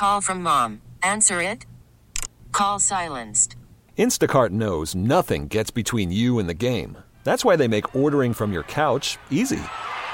call from mom. Answer it. Call silenced. Instacart knows nothing gets between you and the game. That's why they make ordering from your couch easy.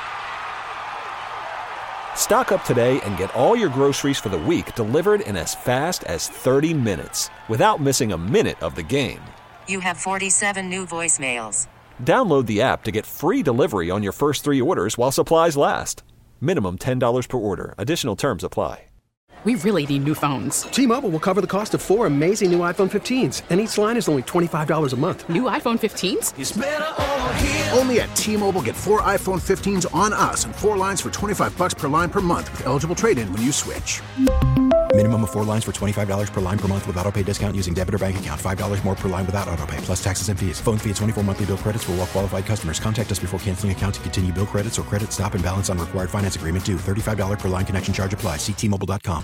Stock up today and get all your groceries for the week delivered in as fast as 30 minutes without missing a minute of the game. You have 47 new voicemails. Download the app to get free delivery on your first 3 orders while supplies last. Minimum $10 per order. Additional terms apply. We really need new phones. T-Mobile will cover the cost of 4 amazing new iPhone 15s, and each line is only $25 a month. New iPhone 15s? It's better over here. Only at T-Mobile, get 4 iPhone 15s on us and 4 lines for $25 per line per month with eligible trade-in when you switch. Minimum of 4 lines for $25 per line per month with autopay discount using debit or bank account. $5 more per line without autopay, plus taxes and fees. Phone fee at 24 monthly bill credits for well-qualified customers. Contact us before canceling account to continue bill credits or credit stop and balance on required finance agreement due. $35 per line connection charge applies. See T-Mobile.com.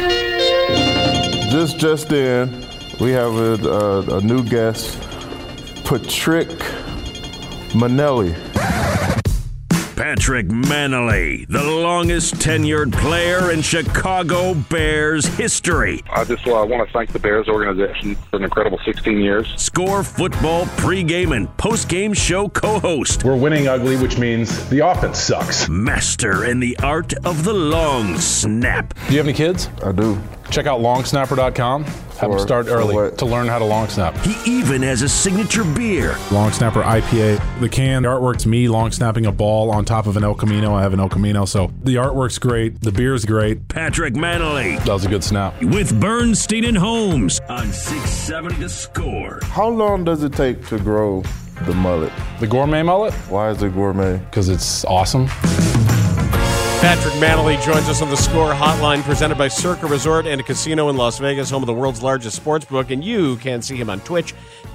Just in, we have a new guest, Patrick Manelli. Patrick Manelli, the longest tenured player in Chicago Bears history. I just want to thank the Bears organization for an incredible 16 years. Score Football pregame and postgame show co-host. We're winning ugly, which means the offense sucks. Master in the art of the long snap. Do you have any kids? I do. Check out longsnapper.com. Have them start early to learn how to long snap. He even has a signature beer. Long Snapper IPA. The can, the artwork's me long snapping a ball on top of an El Camino. I have an El Camino, so the artwork's great. The beer's great. Patrick Manelli. That was a good snap. With Bernstein and Holmes on 670 The Score. How long does it take to grow the mullet? The gourmet mullet? Why is it gourmet? Because it's awesome. Patrick Manelli joins us on the Score Hotline, presented by Circa Resort and Casino in Las Vegas, home of the world's largest sports book. And you can see him on Twitch,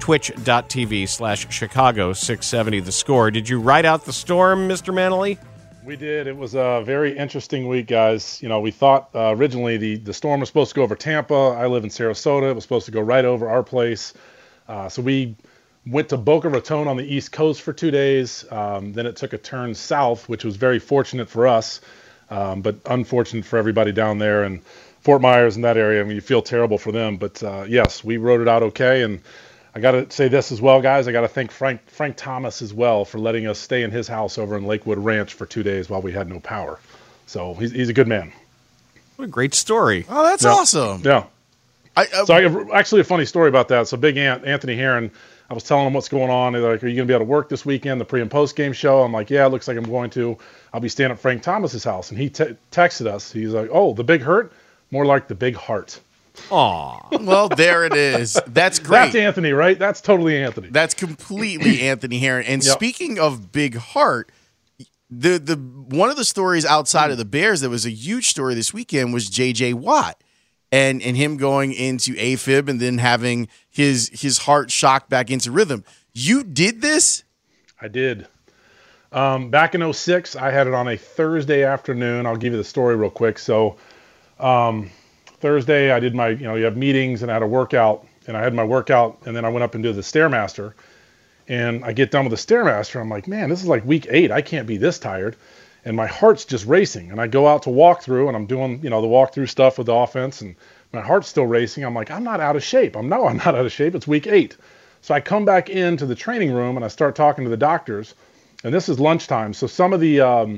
twitch.tv/Chicago670 The Score. Did you ride out the storm, Mr. Manelli? We did. It was a very interesting week, guys. You know, we thought originally the storm was supposed to go over Tampa. I live in Sarasota. It was supposed to go right over our place. So we went to Boca Raton on the East Coast for 2 days. Then it took a turn south, which was very fortunate for us, but unfortunate for everybody down there and Fort Myers in that area. I mean, you feel terrible for them. But, yes, we rode it out okay. And I got to say this as well, guys. I got to thank Frank Thomas as well for letting us stay in his house over in Lakewood Ranch for 2 days while we had no power. So he's a good man. What a great story. Oh, that's awesome. Yeah. So I have actually a funny story about that. So Big Anthony Herron, I was telling him what's going on. They're like, are you going to be able to work this weekend, the pre- and post-game show? I'm like, yeah, it looks like I'm going to. I'll be staying at Frank Thomas's house. And he texted us. He's like, oh, the big hurt? More like the big heart. Aw. Well, there it is. That's great. That's Anthony, right? That's totally Anthony. That's completely Anthony Herron. And speaking of big heart, the one of the stories outside of the Bears that was a huge story this weekend was J.J. Watt. And him going into AFib and then having his heart shocked back into rhythm. You did this? I did. Back in 2006, I had it on a Thursday afternoon. I'll give you the story real quick. So Thursday, I did my, you have meetings and I had a workout. And I had my workout and then I went up and did the Stairmaster. And I get done with the Stairmaster. I'm like, man, this is like week 8. I can't be this tired. And my heart's just racing. And I go out to walk through, and I'm doing, the walkthrough stuff with the offense, and my heart's still racing. I'm like, I'm not out of shape. I'm not out of shape. It's week 8. So I come back into the training room, and I start talking to the doctors. And this is lunchtime. So some of the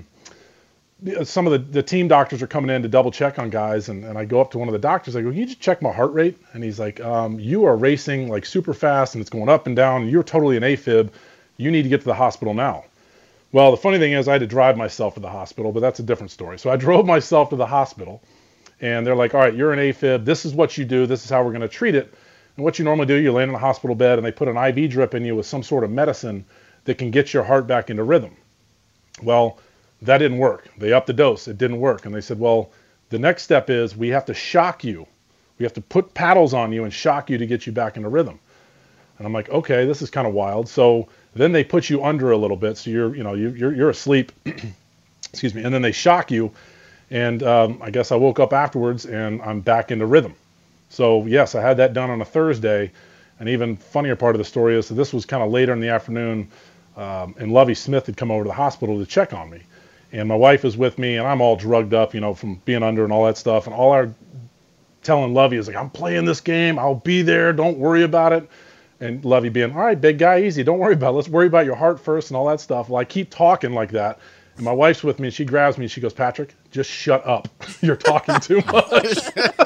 team doctors are coming in to double check on guys. And I go up to one of the doctors. I go, can you just check my heart rate? And he's like, you are racing like super fast, and it's going up and down. And you're totally an AFib. You need to get to the hospital now. Well, the funny thing is I had to drive myself to the hospital, but that's a different story. So I drove myself to the hospital, and they're like, all right, you're an AFib. This is what you do. This is how we're going to treat it. And what you normally do, you lay in a hospital bed, and they put an IV drip in you with some sort of medicine that can get your heart back into rhythm. Well, that didn't work. They upped the dose. It didn't work. And they said, well, the next step is we have to shock you. We have to put paddles on you and shock you to get you back into rhythm. And I'm like, okay, this is kind of wild. So then they put you under a little bit, so you're asleep. Excuse me. And then they shock you, and I guess I woke up afterwards and I'm back into rhythm. So yes, I had that done on a Thursday. And even funnier part of the story is that this was kind of later in the afternoon, and Lovie Smith had come over to the hospital to check on me, and my wife is with me, and I'm all drugged up, from being under and all that stuff, and all our telling Lovey, he's like, I'm playing this game. I'll be there. Don't worry about it. And Lovey being, all right, big guy, easy. Don't worry about it. Let's worry about your heart first and all that stuff. Well, I keep talking like that. And my wife's with me, and she grabs me, and she goes, Patrick, just shut up. You're talking too much.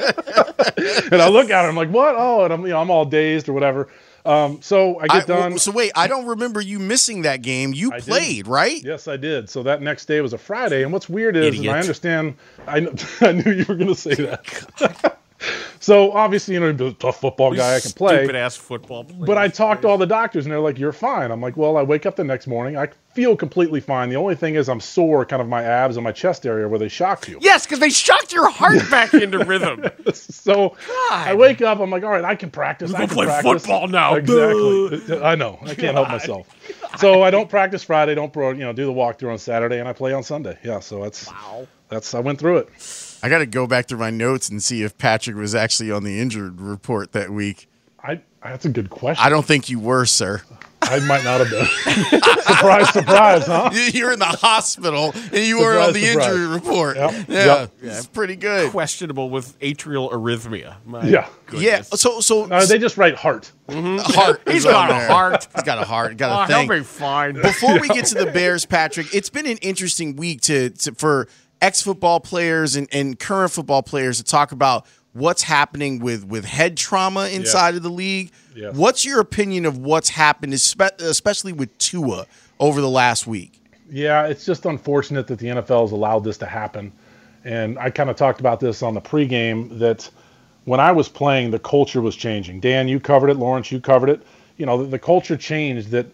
And I look at her, I'm like, what? Oh, and I'm all dazed or whatever. So I get done. So wait, I don't remember you missing that game. You played, right? Yes, I did. So that next day was a Friday. And what's weird is, and I understand, I knew you were going to say that. So obviously, a tough football guy, I can play. Stupid ass football player. But I talked to all the doctors, and they're like, you're fine. I'm like, well, I wake up the next morning. I feel completely fine. The only thing is I'm sore, kind of my abs and my chest area where they shocked you. Yes, because they shocked your heart back into rhythm. So I wake up. I'm like, all right, I can practice. I can play football now. Exactly. I know. I can't help myself. So I don't practice Friday. Don't do the walkthrough on Saturday, and I play on Sunday. Yeah. So that's I went through it. I got to go back through my notes and see if Patrick was actually on the injured report that week. That's a good question. I don't think you were, sir. I might not have been. Surprise, surprise, huh? You're in the hospital, and you were on the injury report. Yep. Yeah, it's pretty good. Questionable with atrial arrhythmia. Yeah. So they just write heart. Heart. He's got a heart. He's got a heart. Got a thing. He'll be fine. Before we get to the Bears, Patrick, it's been an interesting week for ex-football players and current football players to talk about what's happening with head trauma inside of the league. Yes. What's your opinion of what's happened, especially with Tua over the last week? Yeah, it's just unfortunate that the NFL has allowed this to happen. And I kind of talked about this on the pregame that when I was playing, the culture was changing. Dan, you covered it. Lawrence, you covered it. The culture changed that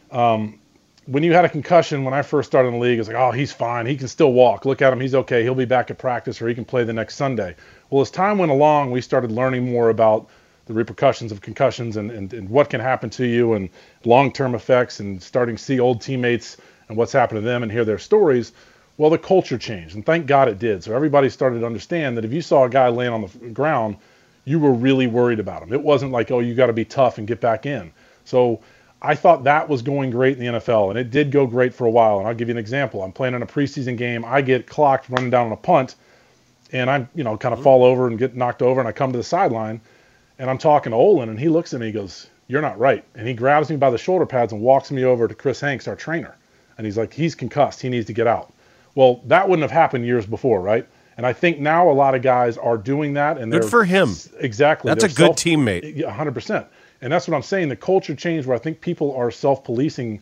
when you had a concussion, when I first started in the league, it's like, oh, he's fine. He can still walk. Look at him. He's okay. He'll be back at practice, or he can play the next Sunday. Well, as time went along, we started learning more about the repercussions of concussions and what can happen to you and long-term effects, and starting to see old teammates and what's happened to them and hear their stories. Well, the culture changed, and thank God it did. So everybody started to understand that if you saw a guy laying on the ground, you were really worried about him. It wasn't like, oh, you got to be tough and get back in. So I thought that was going great in the NFL, and it did go great for a while. And I'll give you an example. I'm playing in a preseason game. I get clocked running down on a punt, and I'm, kind of fall over and get knocked over, and I come to the sideline, and I'm talking to Olin, and he looks at me, he goes, you're not right. And he grabs me by the shoulder pads and walks me over to Chris Hanks, our trainer. And he's like, he's concussed. He needs to get out. Well, that wouldn't have happened years before, right? And I think now a lot of guys are doing that. And good for him. Exactly. That's a good teammate. 100%. And that's what I'm saying. The culture changed where I think people are self-policing,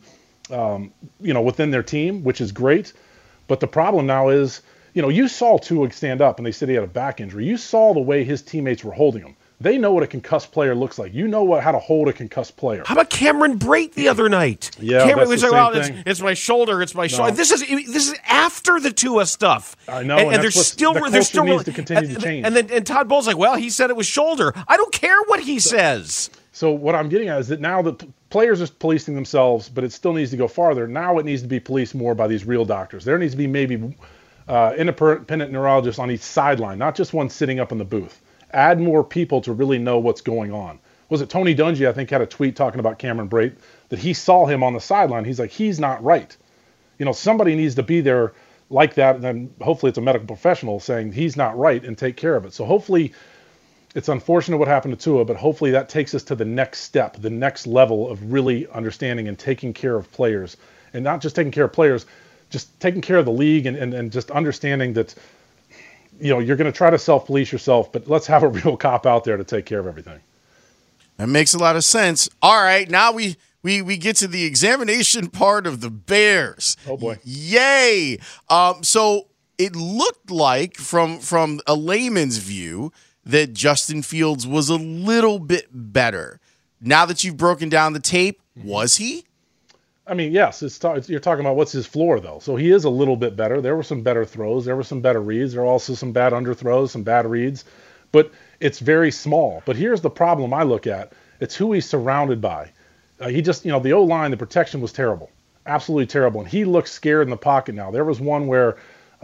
within their team, which is great. But the problem now is, you saw Tua stand up and they said he had a back injury. You saw the way his teammates were holding him. They know what a concussed player looks like. You know how to hold a concussed player. How about Cameron Brate the other night? Yeah, Cameron was like, well, it's my shoulder, it's my shoulder. This is after the Tua stuff. I know, and there's still needs to continue to change. And Todd Bowles like, well, he said it was shoulder. I don't care what he says. So what I'm getting at is that now the players are policing themselves, but it still needs to go farther. Now it needs to be policed more by these real doctors. There needs to be maybe independent neurologists on each sideline, not just one sitting up in the booth. Add more people to really know what's going on. Was it Tony Dungy, I think, had a tweet talking about Cameron Brate, that he saw him on the sideline. He's like, he's not right. Somebody needs to be there like that, and then hopefully it's a medical professional saying he's not right and take care of it. So hopefully, it's unfortunate what happened to Tua, but hopefully that takes us to the next step, the next level of really understanding and taking care of players. And not just taking care of players, just taking care of the league and just understanding that you're going to try to self-police yourself, but let's have a real cop out there to take care of everything. That makes a lot of sense. All right, now we get to the examination part of the Bears. Oh, boy. Yay! So it looked like, from a layman's view, that Justin Fields was a little bit better. Now that you've broken down the tape, was he? I mean, yes, you're talking about what's his floor, though. So he is a little bit better. There were some better throws. There were some better reads. There were also some bad underthrows, some bad reads. But it's very small. But here's the problem I look at. It's who he's surrounded by. The O-line, the protection was terrible. Absolutely terrible. And he looks scared in the pocket now. There was one where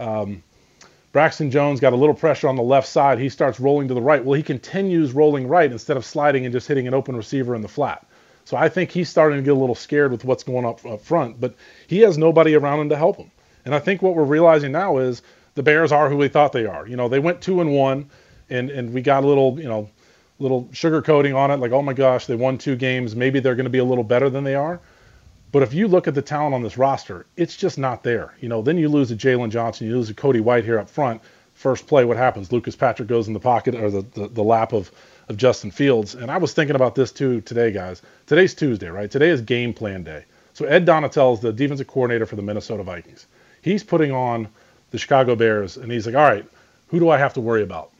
Braxton Jones got a little pressure on the left side. He starts rolling to the right. Well, he continues rolling right instead of sliding and just hitting an open receiver in the flat. So I think he's starting to get a little scared with what's going up front, but he has nobody around him to help him. And I think what we're realizing now is the Bears are who we thought they are. They went 2-1. and we got a little sugar coating on it, like, oh my gosh, they won 2 games, maybe they're going to be a little better than they are. But if you look at the talent on this roster, it's just not there. Then you lose to Jalen Johnson, you lose to Cody White here up front. First play, what happens? Lucas Patrick goes in the pocket or the lap of Justin Fields. And I was thinking about this too today, guys. Today's Tuesday, right? Today is game plan day. So Ed Donatel is the defensive coordinator for the Minnesota Vikings. He's putting on the Chicago Bears, and he's like, all right, who do I have to worry about?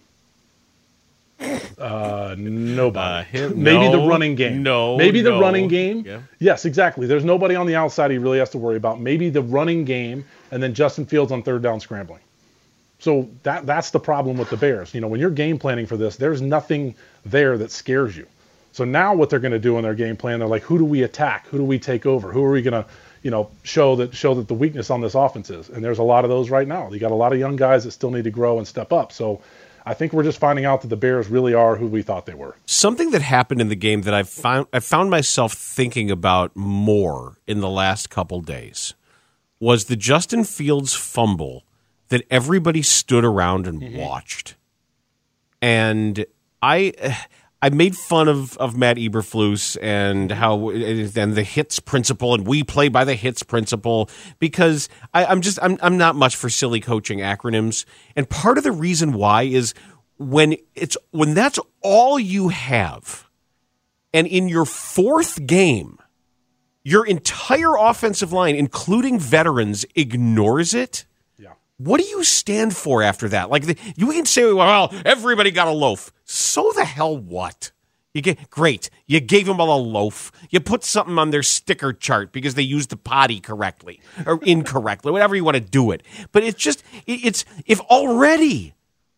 Nobody. Maybe the running game. Maybe the running game. Yeah. Yes, exactly. There's nobody on the outside he really has to worry about. Maybe the running game, and then Justin Fields on third down scrambling. So that's the problem with the Bears. When you're game planning for this, there's nothing there that scares you. So now what they're going to do in their game plan, they're like, who do we attack? Who do we take over? Who are we going to, show that the weakness on this offense is? And there's a lot of those right now. You got a lot of young guys that still need to grow and step up. So I think we're just finding out that the Bears really are who we thought they were. Something that happened in the game that I found myself thinking about more in the last couple days was the Justin Fields fumble that everybody stood around and watched. And I made fun of Matt Eberflus and and the HITS principle, and we play by the HITS principle, because I'm not much for silly coaching acronyms. And part of the reason why is when that's all you have, and in your 4th game, your entire offensive line, including veterans, ignores it. What do you stand for after that? Like, you can say, well, everybody got a loaf. So the hell what? Great. You gave them all a loaf. You put something on their sticker chart because they used the potty correctly or incorrectly, whatever you want to do it. But if already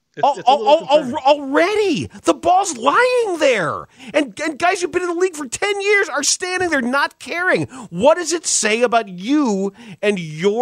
the ball's lying there, and guys who've been in the league for 10 years are standing there not caring. What does it say about you and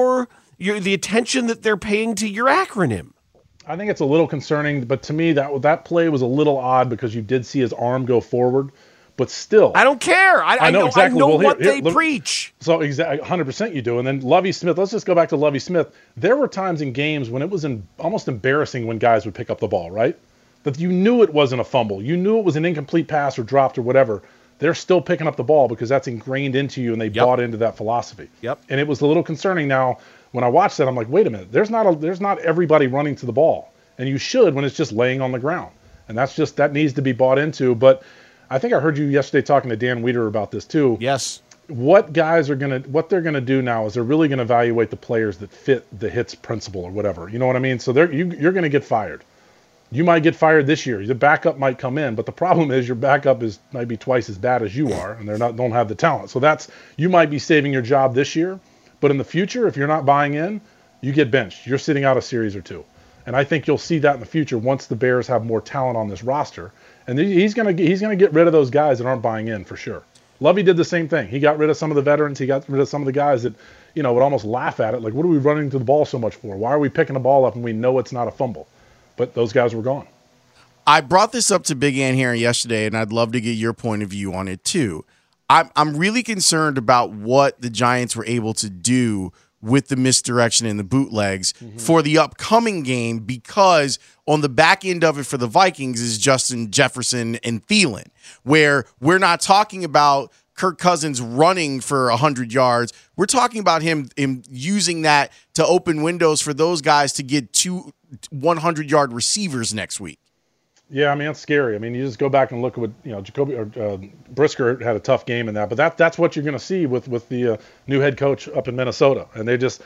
the attention that they're paying to your acronym? I think it's a little concerning, but to me that play was a little odd because you did see his arm go forward, but still. I don't care. I know exactly. I know what they preach. So exactly, 100% you do. And then Lovie Smith, let's just go back to Lovie Smith. There were times in games when it was almost embarrassing when guys would pick up the ball, right? That you knew it wasn't a fumble. You knew it was an incomplete pass or dropped or whatever. They're still picking up the ball because that's ingrained into you, and they bought into that philosophy. Yep. And it was a little concerning now. When I watched that, I'm like, wait a minute. There's not everybody running to the ball, and you should when it's just laying on the ground, and that needs to be bought into. But I think I heard you yesterday talking to Dan Weeder about this too. Yes. What they're gonna do now is they're really gonna evaluate the players that fit the HITS principle or whatever. You know what I mean? So you're gonna get fired. You might get fired this year. The backup might come in, but the problem is your backup might be twice as bad as you are, and don't have the talent. So you might be saving your job this year. But in the future, if you're not buying in, you get benched. You're sitting out a series or 2. And I think you'll see that in the future once the Bears have more talent on this roster. And he's gonna get rid of those guys that aren't buying in for sure. Lovey did the same thing. He got rid of some of the veterans. He got rid of some of the guys that, would almost laugh at it. Like, what are we running to the ball so much for? Why are we picking the ball up and we know it's not a fumble? But those guys were gone. I brought this up to Big Ant here yesterday, and I'd love to get your point of view on it too. I'm really concerned about what the Giants were able to do with the misdirection and the bootlegs for the upcoming game, because on the back end of it for the Vikings is Justin Jefferson and Thielen, where we're not talking about Kirk Cousins running for 100 yards. We're talking about him using that to open windows for those guys to get 2 100-yard receivers next week. Yeah, I mean, that's scary. I mean, you just go back and look at what, Jacoby or Brisker had a tough game in that, but that's what you're going to see with the new head coach up in Minnesota. And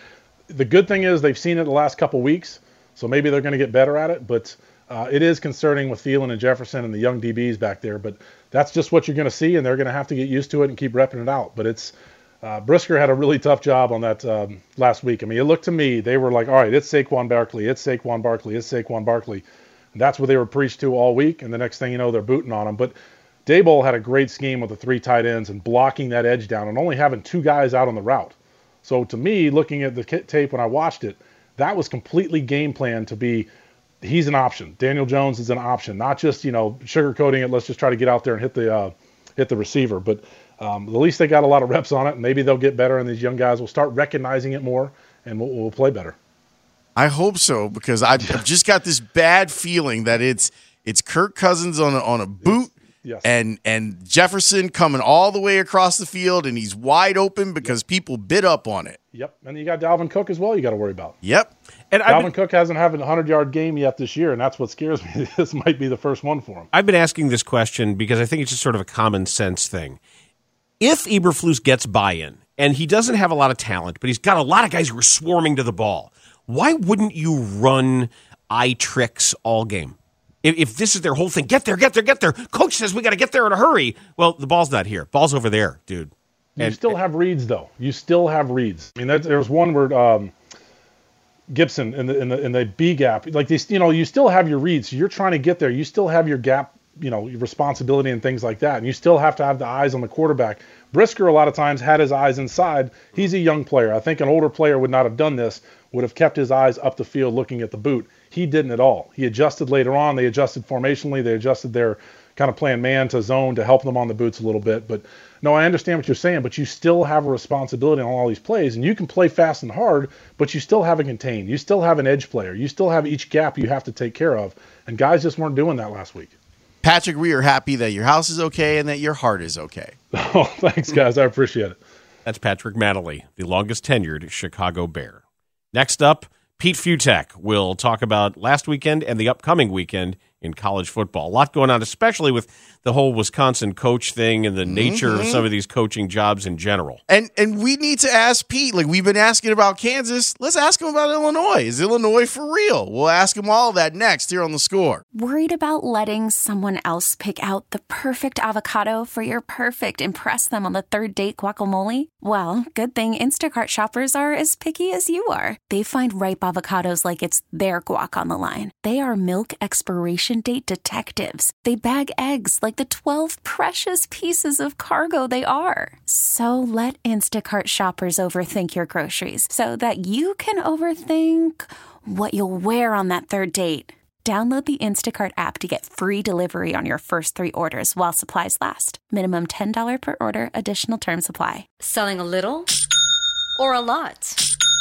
the good thing is they've seen it the last couple weeks, so maybe they're going to get better at it, but it is concerning with Thielen and Jefferson and the young DBs back there, but that's just what you're going to see, and they're going to have to get used to it and keep repping it out. But Brisker had a really tough job on that last week. I mean, it looked to me, they were like, all right, it's Saquon Barkley, it's Saquon Barkley, it's Saquon Barkley. That's what they were preached to all week, and the next thing you know, they're booting on them. But Daboll had a great scheme with the 3 tight ends and blocking that edge down and only having 2 guys out on the route. So to me, looking at the tape when I watched it, that was completely game planned to be he's an option. Daniel Jones is an option, not just sugarcoating it. Let's just try to get out there and hit the receiver. But at least they got a lot of reps on it, and maybe they'll get better, and these young guys will start recognizing it more, and we'll play better. I hope so, because I've just got this bad feeling that it's It's Kirk Cousins on a boot. Yes. And Jefferson coming all the way across the field, and he's wide open because people bid up on it. Yep. And you got Dalvin Cook as well you got to worry about. Yep. And Dalvin Cook hasn't had a 100-yard game yet this year, and that's what scares me. This might be the first one for him. I've been asking this question because I think it's just sort of a common sense thing. If Eberflus gets buy-in, and he doesn't have a lot of talent, but he's got a lot of guys who are swarming to the ball, why wouldn't you run eye tricks all game? If this is their whole thing, get there. Coach says we got to get there in a hurry. Well, the ball's not here. Ball's over there, dude. You still have reads, though. You still have reads. I mean, there was one where Gibson in the B gap, like these, you still have your reads. So you're trying to get there. You still have your gap, your responsibility and things like that. And you still have to have the eyes on the quarterback. Brisker a lot of times had his eyes inside. He's a young player. I think an older player would not have done this. Would have kept his eyes up the field looking at the boot. He didn't at all. He adjusted later on. They adjusted formationally. They adjusted their kind of playing man to zone to help them on the boots a little bit. But no, I understand what you're saying, but you still have a responsibility on all these plays, and you can play fast and hard, but you still have a contain. You still have an edge player. You still have each gap you have to take care of, and guys just weren't doing that last week. Patrick, we are happy that your house is okay and that your heart is okay. Oh, thanks, guys. I appreciate it. That's Patrick Mattingly, the longest tenured Chicago Bear. Next up, Pete Fiutak will talk about last weekend and the upcoming weekend in college football. A lot going on, especially with the whole Wisconsin coach thing and the nature of some of these coaching jobs in general. And we need to ask Pete, like we've been asking about Kansas, let's ask him about Illinois. Is Illinois for real? We'll ask him all of that next here on The Score. Worried about letting someone else pick out the perfect avocado for your perfect impress them on the third date guacamole? Well, good thing Instacart shoppers are as picky as you are. They find ripe avocados like it's their guac on the line. They are milk expiration date detectives. They bag eggs like the 12 precious pieces of cargo they are. So let Instacart shoppers overthink your groceries so that you can overthink what you'll wear on that third date. Download the Instacart app to get free delivery on your first 3 orders while supplies last. Minimum $10 per order. Additional terms apply. Selling a little or a lot?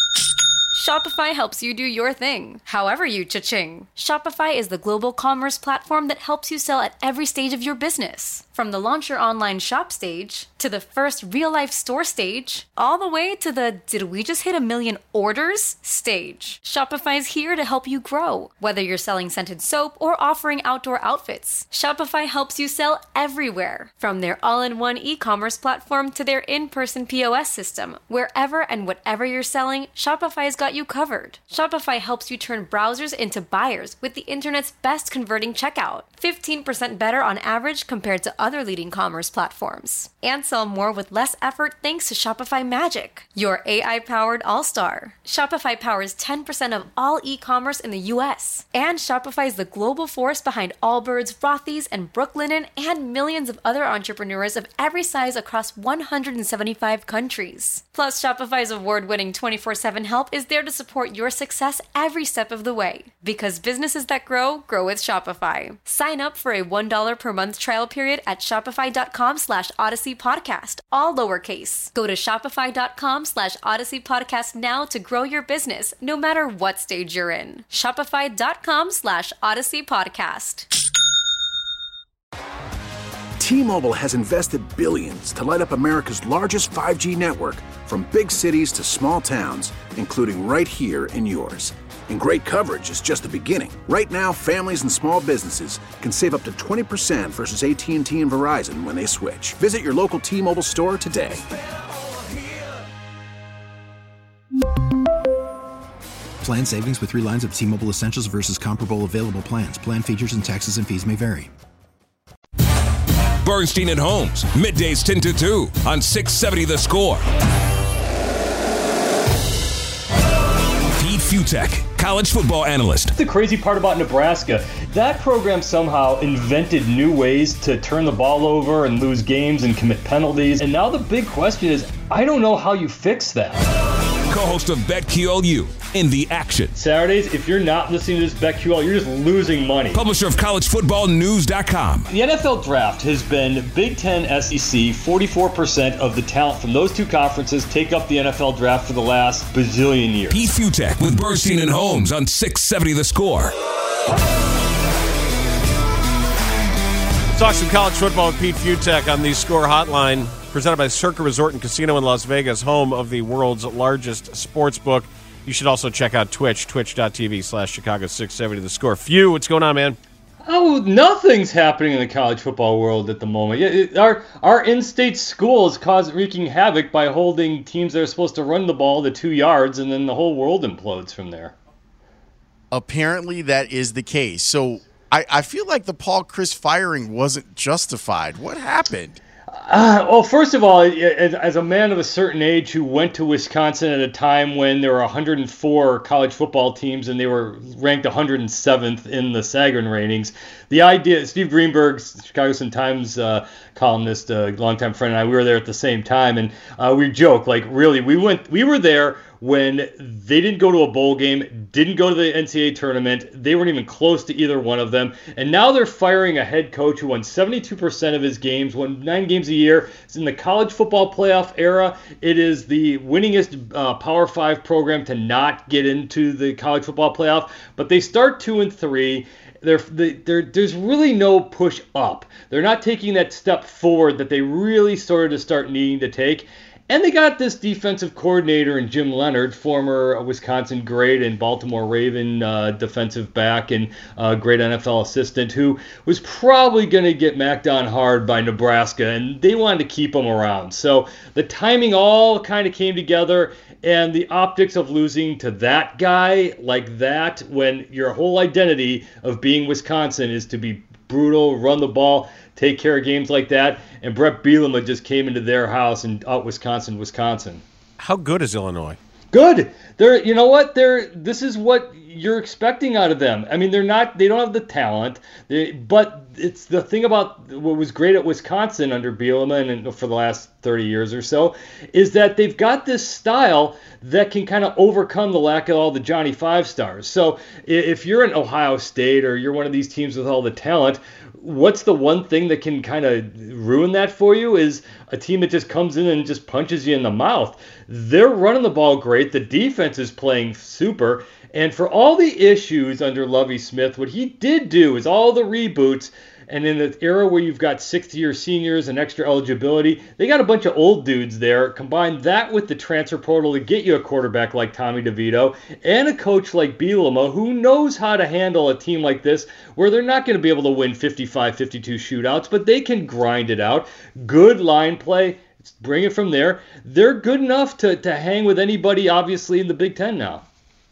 Shopify helps you do your thing, however you cha-ching. Shopify is the global commerce platform that helps you sell at every stage of your business. From the launch your online shop stage, to the first real-life store stage, all the way to the did we just hit 1 million orders stage. Shopify is here to help you grow. Whether you're selling scented soap or offering outdoor outfits, Shopify helps you sell everywhere. From their all-in-one e-commerce platform to their in-person POS system, wherever and whatever you're selling, Shopify's got you covered. Shopify helps you turn browsers into buyers with the internet's best converting checkout. 15% better on average compared to other leading commerce platforms. And sell more with less effort thanks to Shopify Magic, your AI-powered all-star. Shopify powers 10% of all e-commerce in the U.S. And Shopify is the global force behind Allbirds, Rothy's, and Brooklinen, and millions of other entrepreneurs of every size across 175 countries. Plus, Shopify's award-winning 24/7 help is there to support your success every step of the way. Because businesses that grow, grow with Shopify. Sign up for a $1 per month trial period at shopify.com/Odyssey Podcast, all lowercase. Go to shopify.com/Odyssey Podcast now to grow your business, no matter what stage you're in. Shopify.com/Odyssey Podcast. T-Mobile has invested billions to light up America's largest 5G network, from big cities to small towns, including right here in yours. And great coverage is just the beginning. Right now, families and small businesses can save up to 20% versus AT&T and Verizon when they switch. Visit your local T-Mobile store today. Plan savings with 3 lines of T-Mobile Essentials versus comparable available plans. Plan features and taxes and fees may vary. Bernstein and Holmes, middays 10 to 2 on 670 The Score. Pete Fiutak, college football analyst. The crazy part about Nebraska, that program somehow invented new ways to turn the ball over and lose games and commit penalties. And now the big question is, I don't know how you fix that. Co-host of BetQLU, In the Action. Saturdays, if you're not listening to this BetQL, you're just losing money. Publisher of collegefootballnews.com. The NFL draft has been Big Ten, SEC. 44% of the talent from those two conferences take up the NFL draft for the last bazillion years. Pete Fiutak with Bernstein and Holmes on 670 The Score. Let's talk some college football with Pete Futek on the Score Hotline, presented by Circa Resort and Casino in Las Vegas, home of the world's largest sports book. You should also check out Twitch, twitch.tv/Chicago670 The Score. Few, what's going on, man? Oh, nothing's happening in the college football world at the moment. Our in-state schools wreaking havoc by holding teams that are supposed to run the ball to 2 yards, and then the whole world implodes from there. Apparently that is the case. So I feel like the Paul Chryst firing wasn't justified. What happened? Well, first of all, as a man of a certain age who went to Wisconsin at a time when there were 104 college football teams and they were ranked 107th in the Sagarin ratings, the idea, Steve Greenberg, Chicago Sun-Times columnist, a longtime friend, and I, we were there at the same time, and we joke, like, really, we were there when they didn't go to a bowl game, didn't go to the NCAA tournament, they weren't even close to either one of them, and now they're firing a head coach who won 72% of his games, won 9 games a year. It's in the college football playoff era. It is the winningest Power 5 program to not get into the college football playoff, but they start 2-3. There's really no push up. They're not taking that step forward that they really started to start needing to take. And they got this defensive coordinator in Jim Leonhard, former Wisconsin great and Baltimore Raven defensive back and great NFL assistant, who was probably going to get macked on hard by Nebraska, and they wanted to keep him around. So the timing all kind of came together, and the optics of losing to that guy like that when your whole identity of being Wisconsin is to be brutal, run the ball, take care of games like that, and Brett Bielema just came into their house and out Wisconsin. How good is Illinois? Good. You know what? This is what you're expecting out of them. I mean, they don't have the talent, but it's the thing about what was great at Wisconsin under Bielema and for the last 30 years or so is that they've got this style that can kind of overcome the lack of all the Johnny 5-stars. So if you're in Ohio State or you're one of these teams with all the talent, what's the one thing that can kind of ruin that for you is a team that just comes in and just punches you in the mouth. They're running the ball great. The defense is playing super. And for all the issues under Lovie Smith, what he did do is all the reboots. And in the era where you've got 6th-year seniors and extra eligibility, they got a bunch of old dudes there. Combine that with the transfer portal to get you a quarterback like Tommy DeVito and a coach like Bielema who knows how to handle a team like this where they're not going to be able to win 55-52 shootouts, but they can grind it out. Good line play. Bring it from there. They're good enough to hang with anybody, obviously, in the Big Ten now.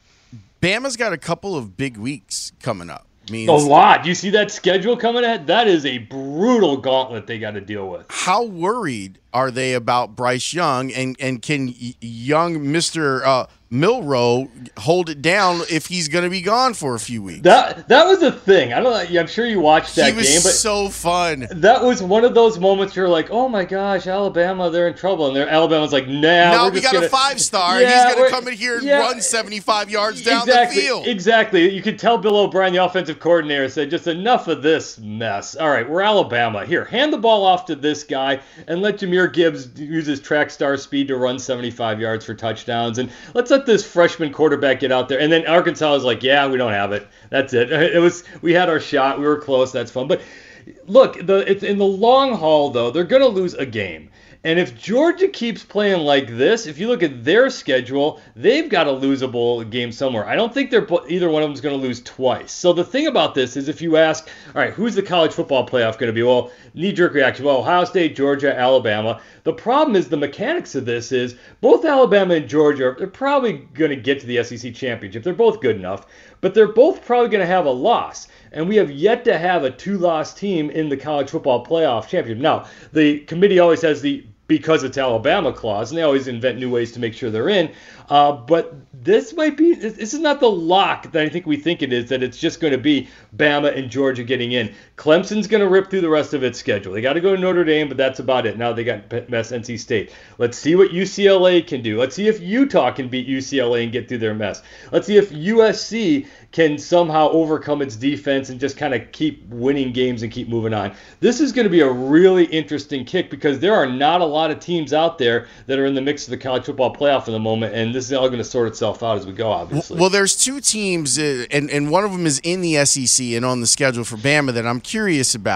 Bama's got a couple of big weeks coming up. A lot. You see that schedule coming ahead? That is a brutal gauntlet they got to deal with. How worried are they about Bryce Young, and can young Mr. Milroe hold it down if he's going to be gone for a few weeks? That was the thing. I'm sure you watched that game. He was but so fun. That was one of those moments you're like, oh my gosh, Alabama, they're in trouble. And Alabama's like, now we got a 5-star. Yeah, he's going to come in here and run 75 yards down the field. Exactly. You could tell Bill O'Brien, the offensive coordinator, said, just enough of this mess. All right, we're Alabama. Here, hand the ball off to this guy and let Jahmyr Gibbs use his track star speed to run 75 yards for touchdowns. And let's let this freshman quarterback get out there. And then Arkansas was like, yeah, we don't have it. That's it. We had our shot. We were close. That's fun. But look, it's in the long haul, though, they're going to lose a game. And if Georgia keeps playing like this, if you look at their schedule, they've got a losable game somewhere. I don't think either one of them is going to lose twice. So the thing about this is if you ask, all right, who's the college football playoff going to be? Well, knee-jerk reaction, well, Ohio State, Georgia, Alabama. The problem is the mechanics of this is both Alabama and Georgia, they're probably going to get to the SEC championship. They're both good enough, but they're both probably going to have a loss. And we have yet to have a 2-loss team in the college football playoff championship. Now, the committee always has the because it's Alabama clause, and they always invent new ways to make sure they're in. But this is not the lock that I think we think it is, that it's just going to be Bama and Georgia getting in. Clemson's going to rip through the rest of its schedule. They got to go to Notre Dame, but that's about it. Now they got mess NC State. Let's see what UCLA can do. Let's see if Utah can beat UCLA and get through their mess. Let's see if USC can somehow overcome its defense and just kind of keep winning games and keep moving on. This is going to be a really interesting kick because there are not a lot of teams out there that are in the mix of the college football playoff in the moment, and this is all going to sort itself out as we go, obviously. Well, there's two teams, and one of them is in the SEC and on the schedule for Bama that I'm curious about.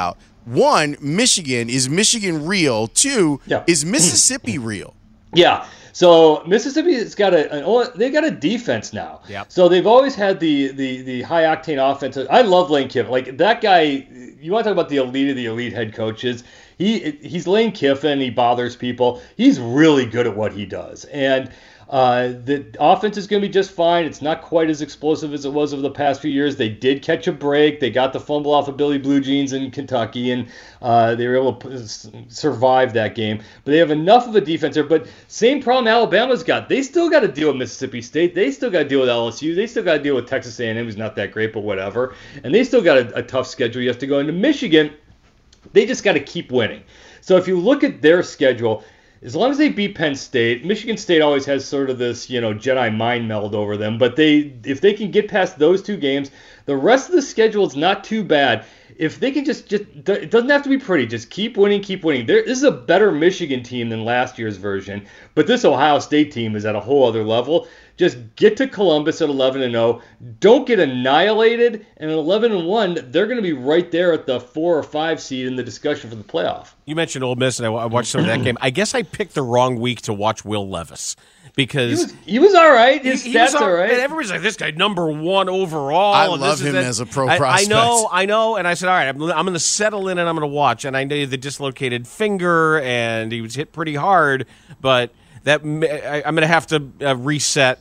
One, Michigan. Is Michigan real? Two, is Mississippi real? Yeah. So Mississippi's got they got a defense now. Yep. So they've always had the high octane offense. I love Lane Kiffin. Like that guy, you want to talk about the elite of the elite head coaches. He's Lane Kiffin. He bothers people. He's really good at what he does. And the offense is going to be just fine. It's not quite as explosive as it was over the past few years. They did catch a break. They got the fumble off of Billy Blue Jeans in Kentucky, and they were able to survive that game. But they have enough of a defense there. But same problem Alabama's got. They still got to deal with Mississippi State. They still got to deal with LSU. They still got to deal with Texas A&M, who's not that great, but whatever. And they still got a tough schedule. You have to go into Michigan. They just got to keep winning. So if you look at their schedule, as long as they beat Penn State, Michigan State always has sort of this, Jedi mind meld over them. But if they can get past those two games, the rest of the schedule is not too bad. If they can just it doesn't have to be pretty. Just keep winning. This is a better Michigan team than last year's version. But this Ohio State team is at a whole other level. Just get to Columbus at 11-0. Don't get annihilated. And at 11-1, they're going to be right there at the 4 or 5 seed in the discussion for the playoff. You mentioned Ole Miss, and I watched some of that game. I guess I picked the wrong week to watch Will Levis because he was all right. His stats all right. And everybody's like, this guy number 1 overall. I love him as a pro prospect. I know. And I said, all right, I'm going to settle in and I'm going to watch. And I knew the dislocated finger, and he was hit pretty hard, but that I'm going to have to reset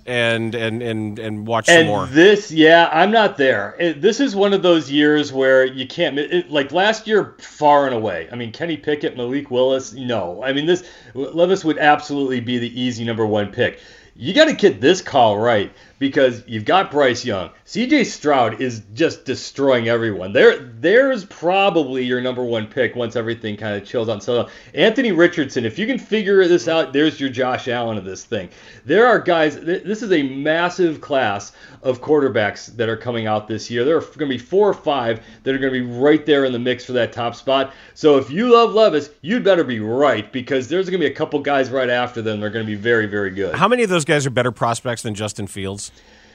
and watch some more. I'm not there. This is one of those years where you can't. Like last year, far and away. I mean, Kenny Pickett, Malik Willis, no. I mean, Levis would absolutely be the easy number 1 pick. You got to get this call right because you've got Bryce Young. C.J. Stroud is just destroying everyone. There's probably your number 1 pick once everything kind of chills out. So Anthony Richardson, if you can figure this out, there's your Josh Allen of this thing. There are guys, this is a massive class of quarterbacks that are coming out this year. There are going to be 4 or 5 that are going to be right there in the mix for that top spot. So if you love Levis, you'd better be right because there's going to be a couple guys right after them that are going to be very, very good. How many of those guys are better prospects than Justin Fields?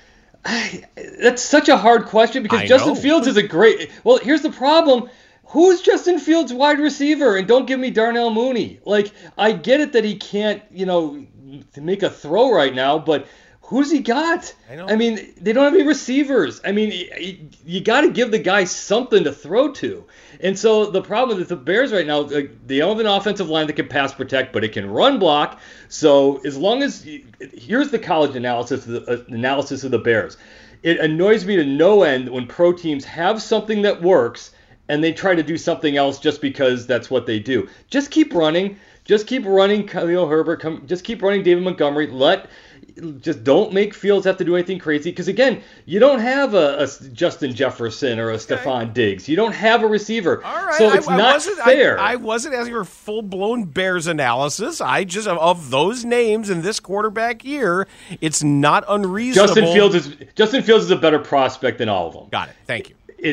That's such a hard question because Justin Fields is a great. Well, here's the problem. Who's Justin Fields' wide receiver? And don't give me Darnell Mooney. Like, I get it that he can't, make a throw right now, but who's he got? I mean, they don't have any receivers. I mean, you got to give the guy something to throw to. And so the problem with the Bears right now, they don't have an offensive line that can pass protect, but it can run block. So as long as here's the college analysis of the Bears. It annoys me to no end when pro teams have something that works and they try to do something else just because that's what they do. Just keep running. Just keep running Khalil Herbert. Just keep running David Montgomery. Just don't make Fields have to do anything crazy. Because, again, you don't have a Justin Jefferson or a Stephon Diggs. You don't have a receiver. All right. So it's not fair. I wasn't asking for full-blown Bears analysis. I just, of those names in this quarterback year, it's not unreasonable. Justin Fields is a better prospect than all of them. Got it. Thank you.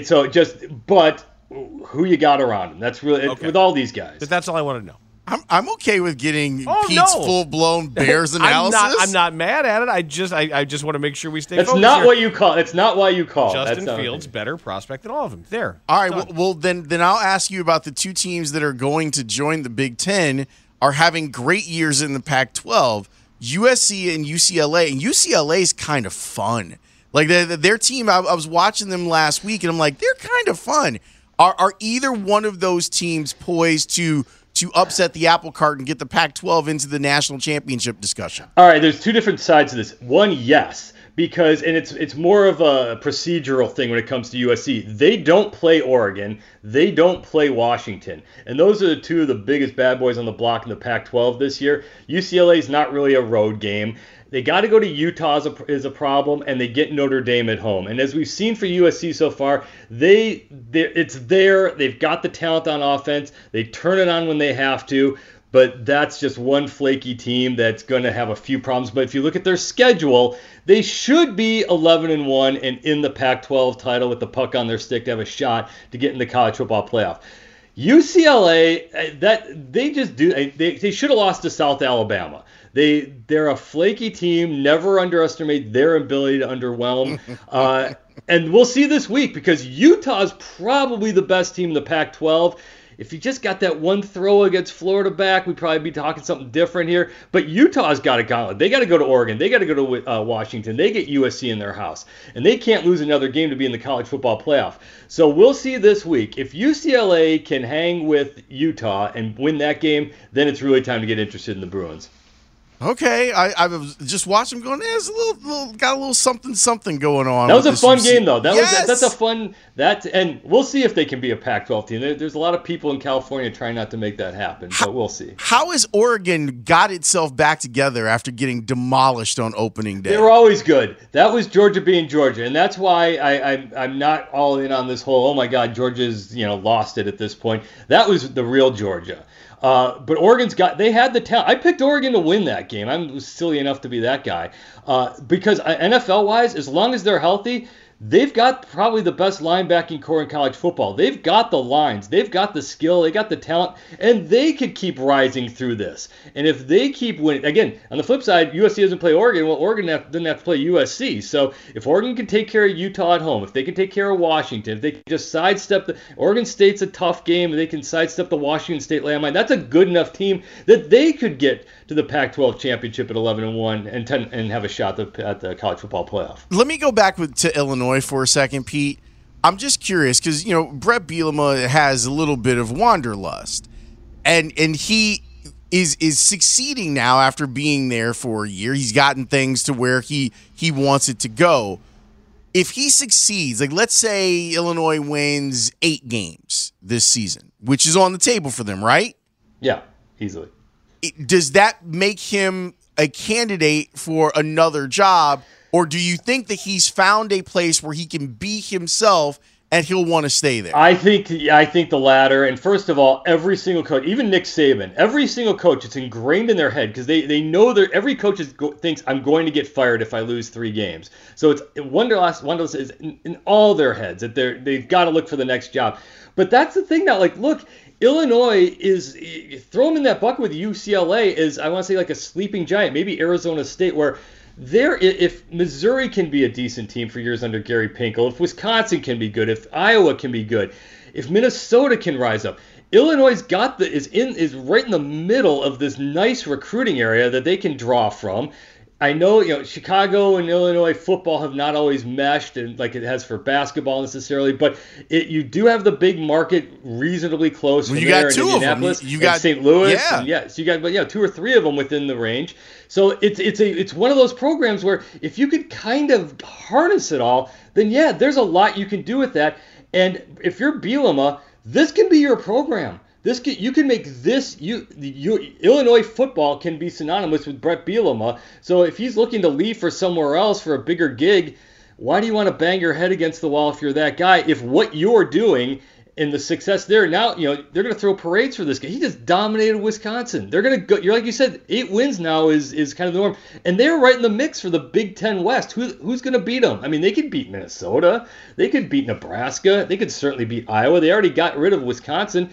But who you got around him. That's really, with all these guys. But that's all I wanted to know. I'm okay with getting Pete's full-blown Bears analysis. I'm not mad at it. I just want to make sure we stay focused. That's not what you call. It's not why you call. Justin Fields better prospect than all of them. There. All right. Well, then I'll ask you about the 2 teams that are going to join the Big Ten are having great years in the Pac-12. USC and UCLA. And UCLA is kind of fun. Like their team. I was watching them last week, and I'm like, they're kind of fun. Are either one of those teams poised to upset the apple cart and get the Pac-12 into the national championship discussion? All right, there's 2 different sides to this. One, yes, because it's more of a procedural thing when it comes to USC. They don't play Oregon. They don't play Washington. And those are the 2 of the biggest bad boys on the block in the Pac-12 this year. UCLA is not really a road game. They got to go to Utah is a problem, and they get Notre Dame at home. And as we've seen for USC so far, it's there. They've got the talent on offense. They turn it on when they have to, but that's just one flaky team that's going to have a few problems. But if you look at their schedule, they should be 11-1 and in the Pac-12 title with the puck on their stick to have a shot to get in the college football playoff. UCLA, they should have lost to South Alabama. They're a flaky team. Never underestimate their ability to underwhelm. And we'll see this week because Utah's probably the best team in the Pac-12. If he just got that one throw against Florida back, we'd probably be talking something different here. But Utah's got a gauntlet. They got to go to Oregon. They got to go to Washington. They get USC in their house. And they can't lose another game to be in the college football playoff. So we'll see this week. If UCLA can hang with Utah and win that game, then it's really time to get interested in the Bruins. Okay, I was just watching them going, there's got a little something going on. That was a fun game, though. That's a fun, and we'll see if they can be a Pac-12 team. There's a lot of people in California trying not to make that happen, but we'll see. How has Oregon got itself back together after getting demolished on opening day? They were always good. That was Georgia being Georgia, and that's why I'm not all in on this whole, oh my God, Georgia's lost it at this point. That was the real Georgia. But Oregon's they had the talent. I picked Oregon to win that game. I was silly enough to be that guy. Because NFL-wise, as long as they're healthy, they've got probably the best linebacking core in college football. They've got the lines. They've got the skill. They got the talent. And they could keep rising through this. And if they keep winning, again, on the flip side, USC doesn't play Oregon. Well, Oregon doesn't have to play USC. So if Oregon can take care of Utah at home, if they can take care of Washington, if they can just sidestep Oregon State's a tough game, and they can sidestep the Washington State landmine, that's a good enough team that they could get to the Pac-12 championship at 11-1 and have a shot at the college football playoff. Let me go back to Illinois for a second, Pete. I'm just curious because Brett Bielema has a little bit of wanderlust, and he is succeeding now after being there for a year. He's gotten things to where he wants it to go. If he succeeds, like let's say Illinois wins 8 games this season, which is on the table for them, right? Yeah, easily. Does that make him a candidate for another job, or do you think that he's found a place where he can be himself and he'll want to stay there? I think the latter. And first of all, every single coach, even Nick Saban, every single coach, it's ingrained in their head because they know that every coach thinks I'm going to get fired if I lose 3 games. So it's Wanderlust is in all their heads that they've got to look for the next job. But that's the thing now. Like, look. Illinois is throw them in that bucket with UCLA is I want to say like a sleeping giant, maybe Arizona State, where if Missouri can be a decent team for years under Gary Pinkel, if Wisconsin can be good, if Iowa can be good, if Minnesota can rise up, Illinois is right in the middle of this nice recruiting area that they can draw from. I know, Chicago and Illinois football have not always meshed and like it has for basketball necessarily, but you do have the big market reasonably close. Well, you got 2 of them. You got St. Louis. Yeah. So you got 2 or 3 of them within the range. So it's one of those programs where if you could kind of harness it all, then yeah, there's a lot you can do with that. And if you're Bielema, this can be your program. You can make this. Illinois football can be synonymous with Brett Bielema. So if he's looking to leave for somewhere else for a bigger gig, why do you want to bang your head against the wall if you're that guy? If what you're doing and the success there now, they're going to throw parades for this guy. He just dominated Wisconsin. They're going to go. You're like you said, 8 wins now is kind of the norm, and they're right in the mix for the Big Ten West. Who's going to beat them? I mean, they could beat Minnesota. They could beat Nebraska. They could certainly beat Iowa. They already got rid of Wisconsin.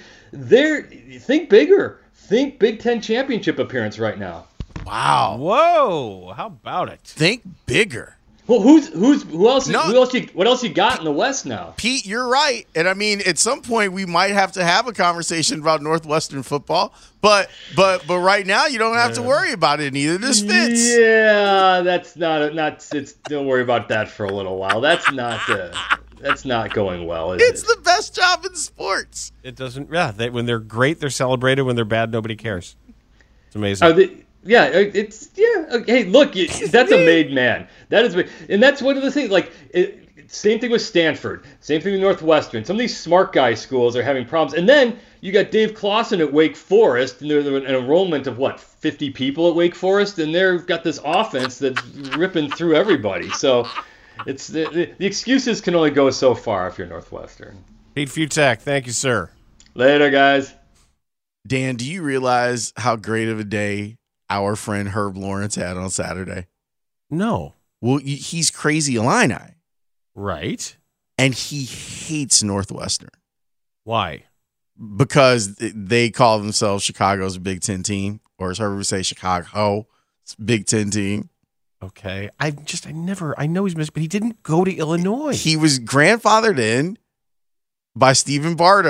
Think bigger. Think Big Ten championship appearance right now. Wow. Whoa. How about it? Think bigger. Well, who else? What else you got in the West now? Pete, you're right, and I mean, at some point we might have to have a conversation about Northwestern football. But right now you don't have to worry about it. Neither does Fitz. Yeah, that's not. Don't worry about that for a little while. That's not going well. It's the best job in sports. It doesn't. Yeah, when they're great, they're celebrated. When they're bad, nobody cares. It's amazing. Hey, look, that's a made man. That is, and that's one of the things. Like, same thing with Stanford. Same thing with Northwestern. Some of these smart guy schools are having problems. And then you got Dave Clawson at Wake Forest, and there's an enrollment of 50 people at Wake Forest, and they've got this offense that's ripping through everybody. So, it's the excuses can only go so far if you're Northwestern. Pete Futak, thank you, sir. Later, guys. Dan, do you realize how great of a day our friend Herb Lawrence had on Saturday? No. Well, he's Crazy Illini. Right. And he hates Northwestern. Why? Because they call themselves Chicago's Big Ten team, or as Herb would say, Chicago's Big Ten team. Okay. I know he's missed, but he didn't go to Illinois. He was grandfathered in by Stephen Bardo.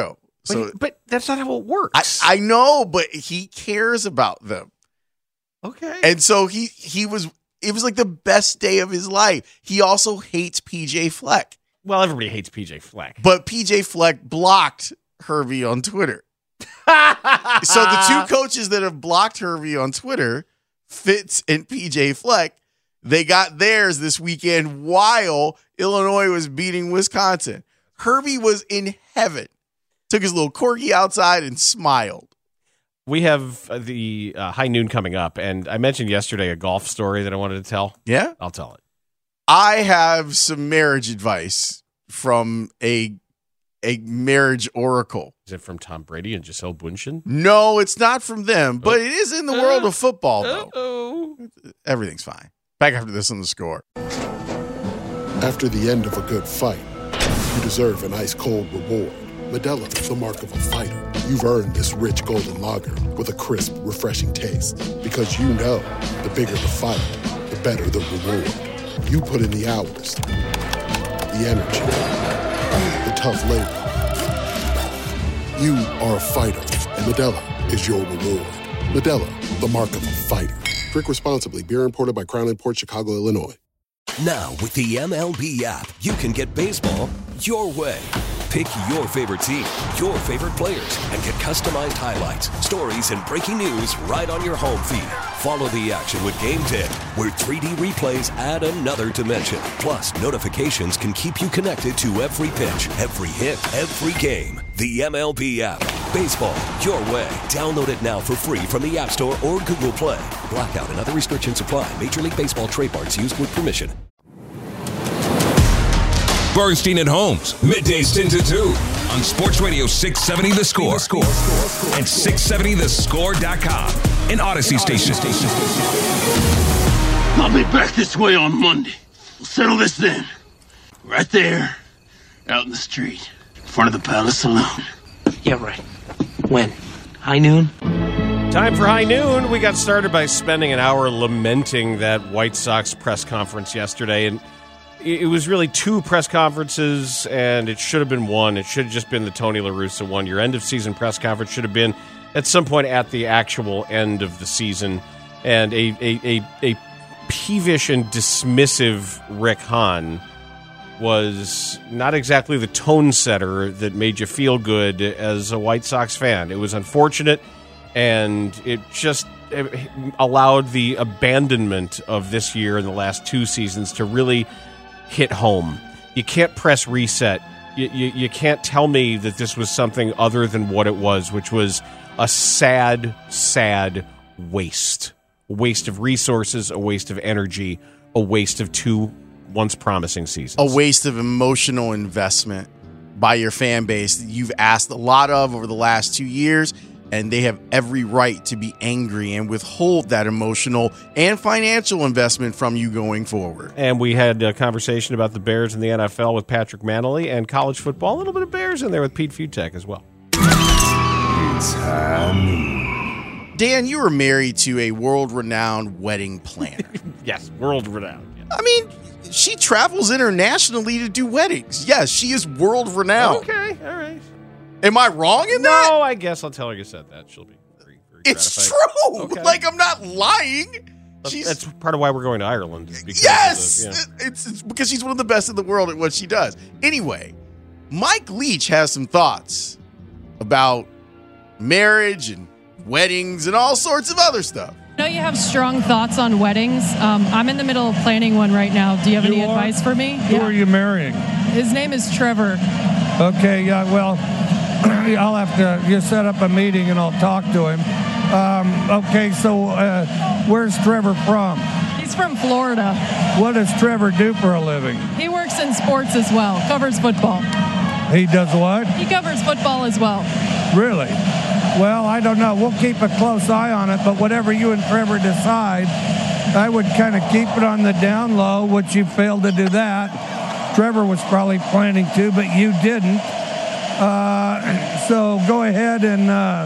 But that's not how it works. I know, but he cares about them. Okay. And so it was like the best day of his life. He also hates PJ Fleck. Well, everybody hates PJ Fleck. But PJ Fleck blocked Hervey on Twitter. So the two coaches that have blocked Hervey on Twitter, Fitz and PJ Fleck, they got theirs this weekend while Illinois was beating Wisconsin. Hervey was in heaven. Took his little corgi outside and smiled. We have the high noon coming up, and I mentioned yesterday a golf story that I wanted to tell. Yeah? I'll tell it. I have some marriage advice from a marriage oracle. Is it from Tom Brady and Gisele Bündchen? No, it's not from them, but it is in the world of football, though. Uh-oh. Everything's fine. Back after this on The Score. After the end of a good fight, you deserve an ice-cold reward. Modelo, the mark of a fighter. You've earned this rich golden lager with a crisp, refreshing taste. Because you know, the bigger the fight, the better the reward. You put in the hours, the energy, the tough labor. You are a fighter, and Modelo is your reward. Modelo, the mark of a fighter. Drink responsibly. Beer imported by Crown Imports, Chicago, Illinois. Now, with the MLB app, you can get baseball your way. Pick your favorite team, your favorite players, and get customized highlights, stories, and breaking news right on your home feed. Follow the action with Game 10, where 3D replays add another dimension. Plus, notifications can keep you connected to every pitch, every hit, every game. The MLB app. Baseball your way. Download it now for free from the App Store or Google Play. Blackout and other restrictions apply. Major League Baseball trademarks used with permission. Bernstein and Holmes, middays 10 to 2 on Sports Radio 670 The Score. And 670thescore.com. An Odyssey station. I'll be back this way on Monday. We'll settle this then. Right there, out in the street, in front of the Palace Saloon. Yeah, right. When? High noon? Time for High Noon. We got started by spending an hour lamenting that White Sox press conference yesterday, and it was really two press conferences, and it should have been one. It should have just been the Tony La Russa one. Your end-of-season press conference should have been at some point at the actual end of the season. And a peevish and dismissive Rick Hahn was not exactly the tone setter that made you feel good as a White Sox fan. It was unfortunate, and it just allowed the abandonment of this year and the last two seasons to really hit home. You can't press reset. You can't tell me that this was something other than what it was, which was a sad, sad waste. A waste of resources, a waste of energy, a waste of two once promising seasons. A waste of emotional investment by your fan base that you've asked a lot of over the last 2 years, and they have every right to be angry and withhold that emotional and financial investment from you going forward. And we had a conversation about the Bears in the NFL with Patrick Manley, and college football, a little bit of Bears in there with Pete Futek as well. It's Dan, you were married to a world-renowned wedding planner. Yes, world-renowned. Yeah. I mean, she travels internationally to do weddings. Yes, she is world-renowned. Okay, all right. Am I wrong in that? No, I guess I'll tell her you said that. She'll be very, very It's gratified. true. Okay. Like, I'm not lying. That's part of why we're going to Ireland. Because Yes! of the, It's because she's one of the best in the world at what she does. Anyway, Mike Leach has some thoughts about marriage and weddings and all sorts of other stuff. I know you have strong thoughts on weddings. I'm in the middle of planning one right now. Do you have any advice for me? Who are you marrying? His name is Trevor. Okay, yeah, well, I'll have to just set up a meeting and I'll talk to him. Okay, so where's Trevor from? He's from Florida. What does Trevor do for a living? He works in sports as well, covers football. He does what? He covers football as well. Really? Well, I don't know. We'll keep a close eye on it, but whatever you and Trevor decide, I would kind of keep it on the down low, which you failed to do that. Trevor was probably planning to, but you didn't. So go ahead and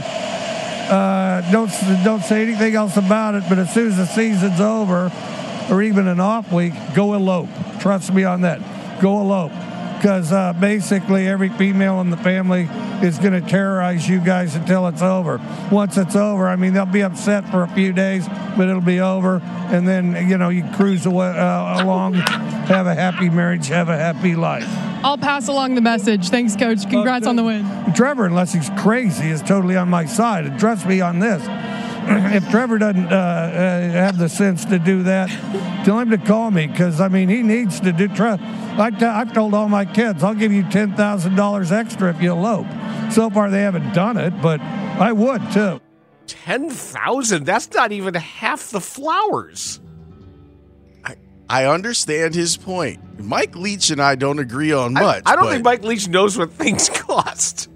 don't say anything else about it, but as soon as the season's over, or even an off week, go elope. Trust me on that. Go elope. Because basically every female in the family is going to terrorize you guys until it's over. Once it's over, I mean, they'll be upset for a few days, but it'll be over. And then, you cruise along, have a happy marriage, have a happy life. I'll pass along the message. Thanks, Coach. Congrats on the win. Trevor, unless he's crazy, is totally on my side. And trust me on this. If Trevor doesn't have the sense to do that, tell him to call me, because, I mean, he needs to do I've told all my kids, I'll give you $10,000 extra if you elope. So far, they haven't done it, but I would, too. 10,000? That's not even half the flowers. I understand his point. Mike Leach and I don't agree on much. I don't think Mike Leach knows what things cost.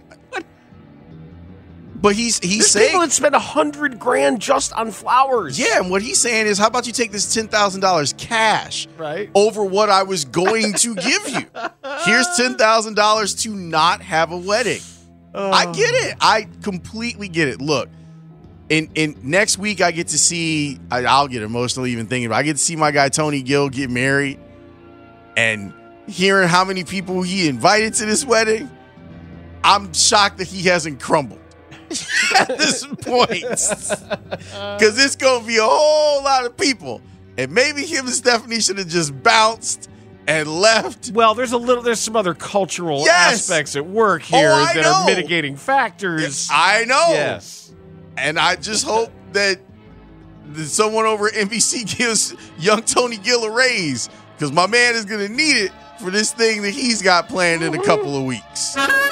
But he's There's saying people that spend $100,000 just on flowers. Yeah, and what he's saying is, how about you take this $10,000 cash, right, over what I was going to give you? Here's $10,000 to not have a wedding. I get it. I completely get it. Look, in next week I get to see. I'll get emotional even thinking about it. I get to see my guy Tony Gill get married, and hearing how many people he invited to this wedding, I'm shocked that he hasn't crumbled at this point, because it's gonna be a whole lot of people, and maybe him and Stephanie should have just bounced and left. Well, there's some other cultural aspects at work here that are mitigating factors. I know. Yes, and I just hope that someone over at NBC gives young Tony Gill a raise, because my man is gonna need it for this thing that he's got planned in a couple of weeks.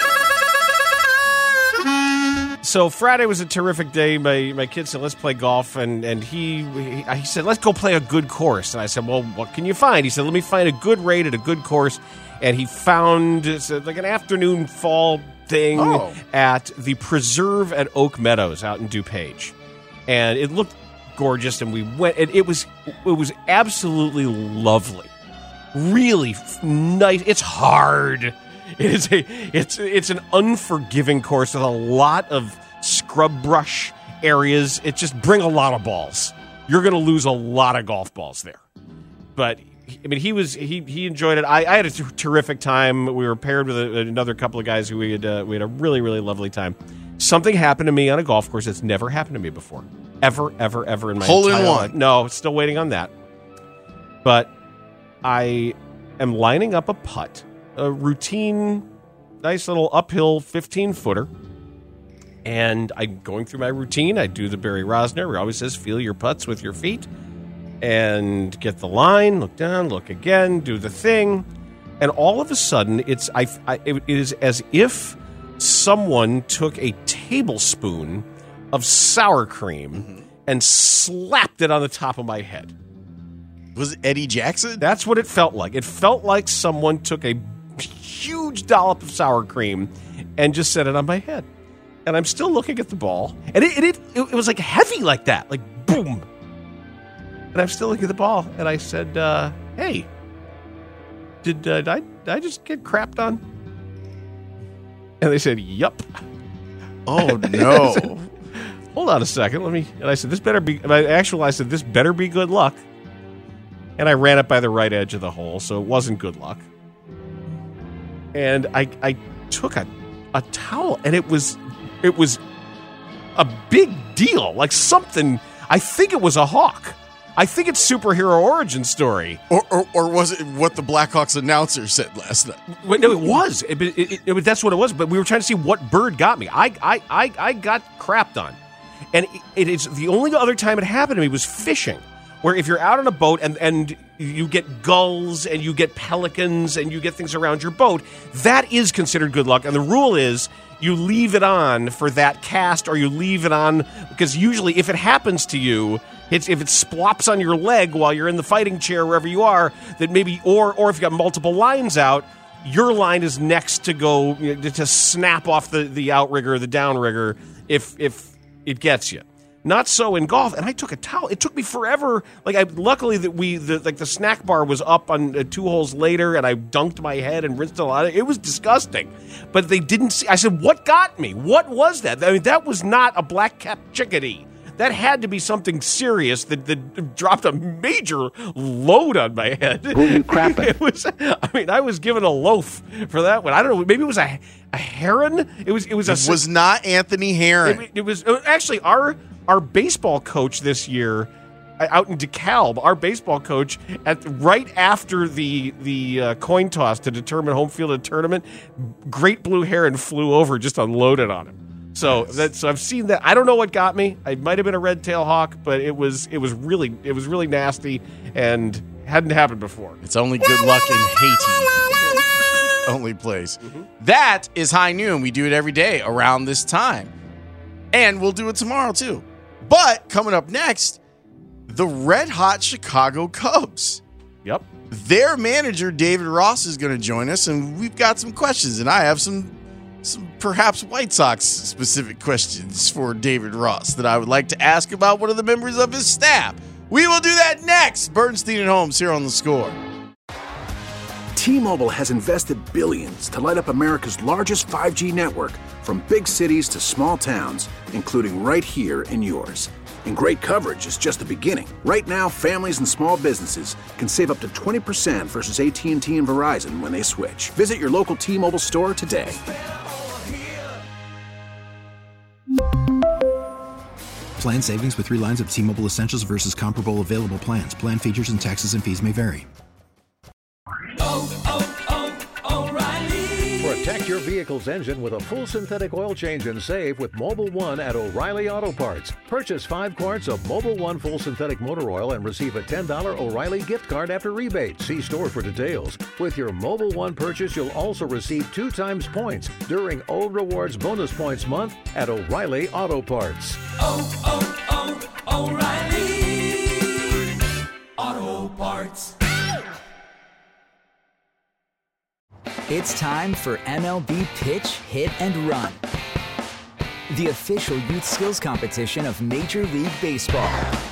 So Friday was a terrific day. My kid said, let's play golf, and he said, let's go play a good course. And I said, well, what can you find? He said, let me find a good rate at a good course. And he found like an afternoon fall thing at the Preserve at Oak Meadows out in DuPage. And it looked gorgeous, and we went, and it was absolutely lovely. Really nice. It's hard. It's an unforgiving course with a lot of scrub brush areas. It just bring a lot of balls. You're going to lose a lot of golf balls there. But I mean, he enjoyed it. I had a terrific time. We were paired with another couple of guys who we had a really, really lovely time. Something happened to me on a golf course that's never happened to me before, ever in my hole entire in one. life. No, still waiting on that. But I am lining up a putt. A routine, nice little uphill 15-footer. And I'm going through my routine. I do the Barry Rosner, where he always says, feel your putts with your feet. And get the line, look down, look again, do the thing. And all of a sudden, it is as if someone took a tablespoon of sour cream and slapped it on the top of my head. Was it Eddie Jackson? That's what it felt like. It felt like someone took a huge dollop of sour cream and just set it on my head. And I'm still looking at the ball. And it was like heavy like that, like boom. And I'm still looking at the ball. And I said, hey, did I just get crapped on? And they said, yup. Oh, no. Said, hold on a second. And I said, this better be good luck. And I ran it by the right edge of the hole, so it wasn't good luck. And I took a towel, and it was a big deal, like something. I think it was a hawk. I think it's superhero origin story. Or was it what the Blackhawks announcer said last night? Well, no, it was. That's what it was. But we were trying to see what bird got me. I got crapped on, and it is the only other time it happened to me was fishing. Where if you're out on a boat and you get gulls and you get pelicans and you get things around your boat, that is considered good luck. And the rule is you leave it on for that cast, or you leave it on because usually if it happens to you, if it splops on your leg while you're in the fighting chair wherever you are, that maybe or if you got multiple lines out, your line is next to go to snap off the outrigger or the downrigger if it gets you. Not so in golf, and I took a towel. It took me forever. Luckily that the snack bar was up on 2 holes later, and I dunked my head and rinsed it out. It was disgusting, but they didn't see. I said, "What got me? What was that? I mean, that was not a black-capped chickadee. that had to be something serious that dropped a major load on my head. Who are you crapping? I was given a loaf for that one. I don't know. Maybe it was a heron. It was not Anthony Herron. It was actually our baseball coach this year out in DeKalb. Our baseball coach right after the coin toss to determine home field of the tournament, great blue heron flew over, just unloaded on him. So I've seen that. I don't know what got me. It might have been a red-tailed hawk, but it was really nasty and hadn't happened before. It's only good luck in Haiti. Only place. Mm-hmm. That is High Noon. We do it every day around this time. And we'll do it tomorrow too. But coming up next, the red-hot Chicago Cubs. Yep. Their manager, David Ross, is going to join us, and we've got some questions, and I have some perhaps White Sox-specific questions for David Ross that I would like to ask about one of the members of his staff. We will do that next. Bernstein and Holmes here on The Score. T-Mobile has invested billions to light up America's largest 5G network, from big cities to small towns, including right here in yours. And great coverage is just the beginning. Right now, families and small businesses can save up to 20% versus AT&T and Verizon when they switch. Visit your local T-Mobile store today. Plan savings with 3 lines of T-Mobile Essentials versus comparable available plans. Plan features and taxes and fees may vary. Protect your vehicle's engine with a full synthetic oil change and save with Mobil 1 at O'Reilly Auto Parts. Purchase 5 quarts of Mobil 1 full synthetic motor oil and receive a $10 O'Reilly gift card after rebate. See store for details. With your Mobil 1 purchase, you'll also receive 2 times points during O Rewards Bonus Points Month at O'Reilly Auto Parts. O'Reilly Auto Parts. It's time for MLB Pitch, Hit, and Run, the official youth skills competition of Major League Baseball.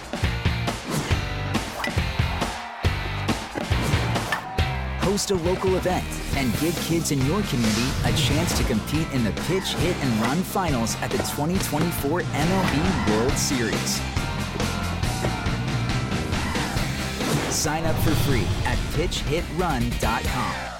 Host a local event and give kids in your community a chance to compete in the Pitch, Hit, and Run finals at the 2024 MLB World Series. Sign up for free at pitchhitrun.com.